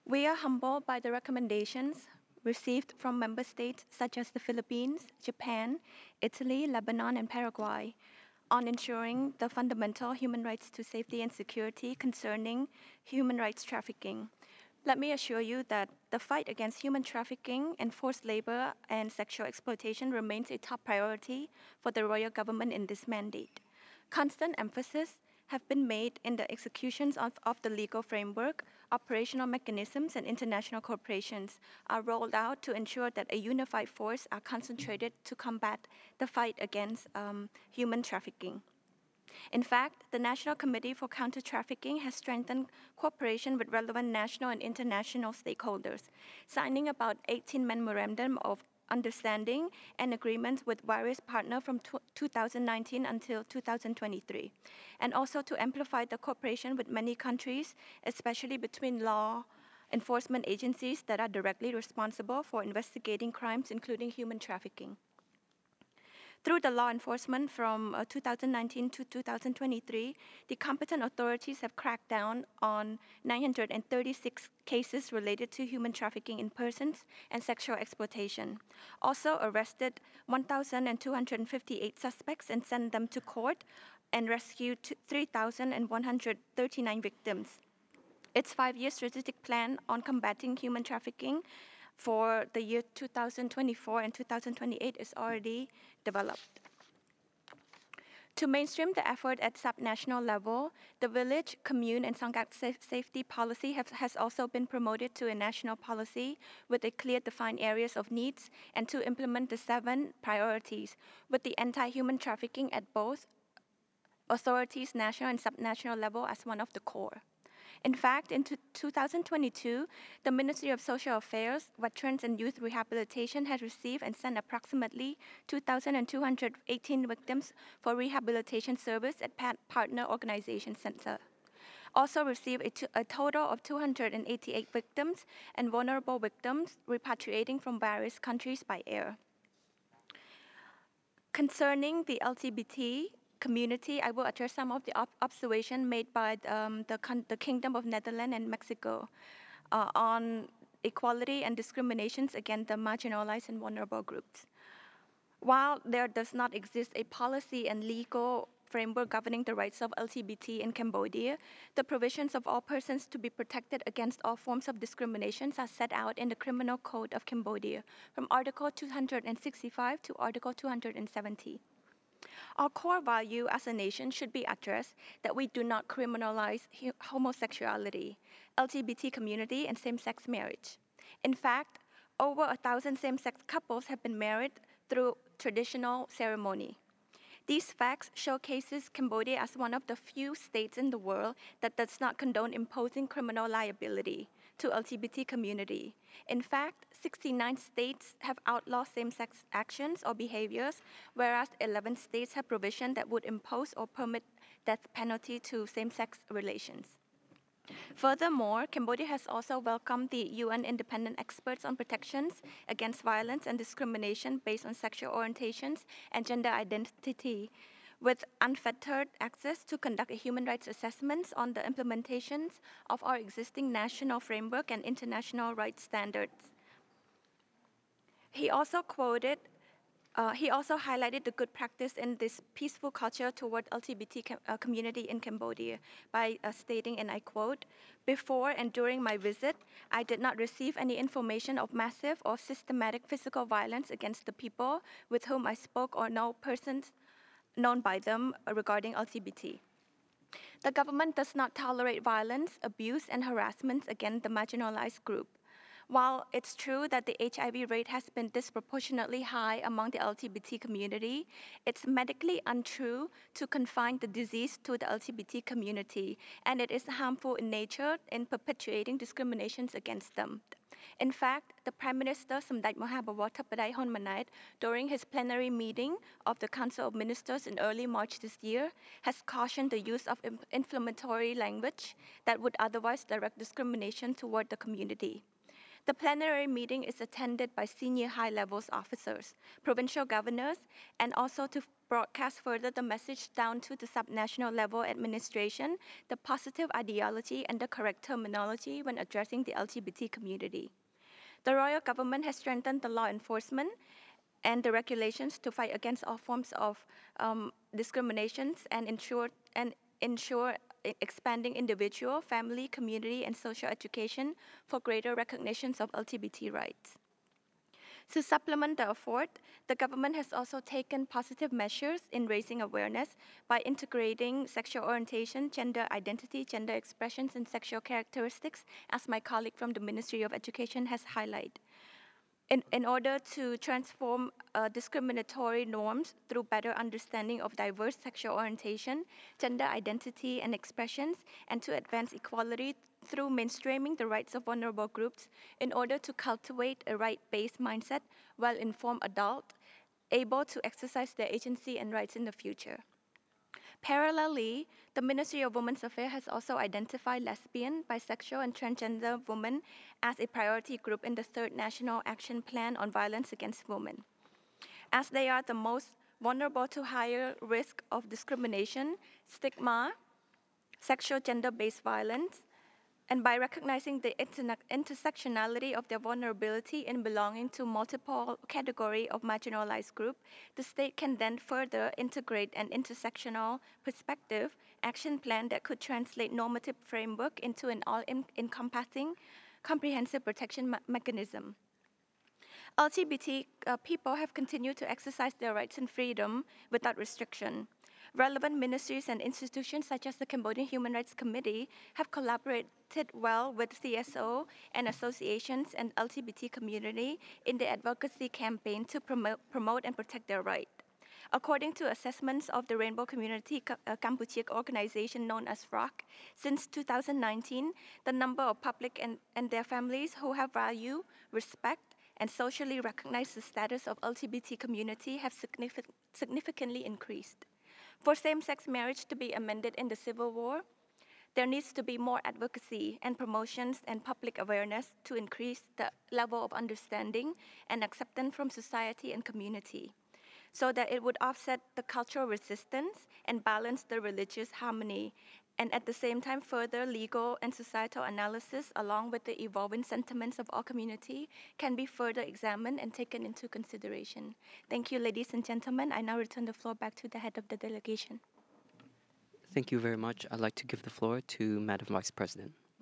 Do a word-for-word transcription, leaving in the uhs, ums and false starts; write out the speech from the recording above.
We are humbled by the recommendations received from member states such as the Philippines, Japan, Italy, Lebanon, and Paraguay on ensuring the fundamental human rights to safety and security concerning human rights trafficking. Let me assure you that the fight against human trafficking and forced labor and sexual exploitation remains a top priority for the royal government in this mandate. Constant emphasis have been made in the executions of, of the legal framework, operational mechanisms, and international corporations are rolled out to ensure that a unified force are concentrated to combat the fight against um, human trafficking. In fact, the National Committee for Counter-Trafficking has strengthened cooperation with relevant national and international stakeholders, signing about eighteen memorandum of understanding and agreements with various partners from two thousand nineteen until two thousand twenty-three, and also to amplify the cooperation with many countries, especially between law enforcement agencies that are directly responsible for investigating crimes, including human trafficking. Through the law enforcement from uh, two thousand nineteen to two thousand twenty-three, the competent authorities have cracked down on nine hundred thirty-six cases related to human trafficking in persons and sexual exploitation. Also arrested one thousand two hundred fifty-eight suspects and sent them to court and rescued three thousand one hundred thirty-nine victims. Its five-year strategic plan on combating human trafficking for the year two thousand twenty-four and two thousand twenty-eight is already developed. To mainstream the effort at subnational level, the village, commune, and Sangak safety policy have, has also been promoted to a national policy with a clear defined areas of needs and to implement the seven priorities with the anti-human trafficking at both authorities, national and subnational level as one of the core. In fact, in two thousand twenty-two, the Ministry of Social Affairs, Veterans and Youth Rehabilitation has received and sent approximately two thousand two hundred eighteen victims for rehabilitation service at partner organization center. Also received a, to, a total of two hundred eighty-eight victims and vulnerable victims repatriating from various countries by air. Concerning the L G B T community, I will address some of the ob observations made by um, the, the Kingdom of Netherlands and Mexico uh, on equality and discriminations against the marginalized and vulnerable groups. While there does not exist a policy and legal framework governing the rights of L G B T in Cambodia, the provisions of all persons to be protected against all forms of discrimination are set out in the Criminal Code of Cambodia from Article two hundred sixty-five to Article two hundred seventy. Our core value as a nation should be addressed that we do not criminalize homosexuality, L G B T community, and same-sex marriage. In fact, over a thousand same-sex couples have been married through traditional ceremony. These facts showcases Cambodia as one of the few states in the world that does not condone imposing criminal liability to L G B T community. In fact, sixty-nine states have outlawed same-sex actions or behaviors, whereas eleven states have provision that would impose or permit death penalty to same-sex relations. Furthermore, Cambodia has also welcomed the U N independent experts on protections against violence and discrimination based on sexual orientations and gender identity, with unfettered access to conduct a human rights assessments on the implementations of our existing national framework and international rights standards. He also quoted Uh, he also highlighted the good practice in this peaceful culture toward L G B T com uh, community in Cambodia by uh, stating, and I quote, "Before and during my visit, I did not receive any information of massive or systematic physical violence against the people with whom I spoke or know persons known by them regarding L G B T. The government does not tolerate violence, abuse, and harassment against the marginalized group. While it's true that the H I V rate has been disproportionately high among the L G B T community, it's medically untrue to confine the disease to the L G B T community, and it is harmful in nature in perpetuating discriminations against them. In fact, the Prime Minister Samdech Mahabawar Thappadai Honmanait, during his plenary meeting of the Council of Ministers in early March this year, has cautioned the use of inflammatory language that would otherwise direct discrimination toward the community. The plenary meeting is attended by senior high levels officers, provincial governors, and also to broadcast further the message down to the subnational level administration, the positive ideology and the correct terminology when addressing the L G B T community. The royal government has strengthened the law enforcement and the regulations to fight against all forms of um, discriminations and ensure and ensure e- expanding individual, family, community, and social education for greater recognitions of L G B T rights. To supplement the effort, the government has also taken positive measures in raising awareness by integrating sexual orientation, gender identity, gender expressions, and sexual characteristics, as my colleague from the Ministry of Education has highlighted. In, in order to transform uh, discriminatory norms through better understanding of diverse sexual orientation, gender identity, and expressions, and to advance equality through mainstreaming the rights of vulnerable groups in order to cultivate a right based mindset, well informed adult able to exercise their agency and rights in the future. Parallelly, the Ministry of Women's Affairs has also identified lesbian, bisexual, and transgender women as a priority group in the third National Action Plan on Violence Against Women, as they are the most vulnerable to higher risk of discrimination, stigma, sexual gender based violence, and by recognizing the interna- intersectionality of their vulnerability in belonging to multiple category of marginalized group, the state can then further integrate an intersectional perspective action plan that could translate normative framework into an all-encompassing comprehensive protection me- mechanism. L G B T uh, people have continued to exercise their rights and freedom without restriction. Relevant ministries and institutions such as the Cambodian Human Rights Committee have collaborated well with C S O and associations and L G B T community in the advocacy campaign to promote, promote and protect their rights. According to assessments of the Rainbow Community Ca- uh, Kampuchea organization known as R O C, since two thousand nineteen, the number of public and, and their families who have value, respect, and socially recognize the status of L G B T community have signific- significantly increased. For same-sex marriage to be amended in the Civil War, there needs to be more advocacy and promotions and public awareness to increase the level of understanding and acceptance from society and community so that it would offset the cultural resistance and balance the religious harmony, and at the same time further legal and societal analysis along with the evolving sentiments of our community can be further examined and taken into consideration. Thank you, ladies and gentlemen. I now return the floor back to the head of the delegation. Thank you very much. I'd like to give the floor to Madam Vice President.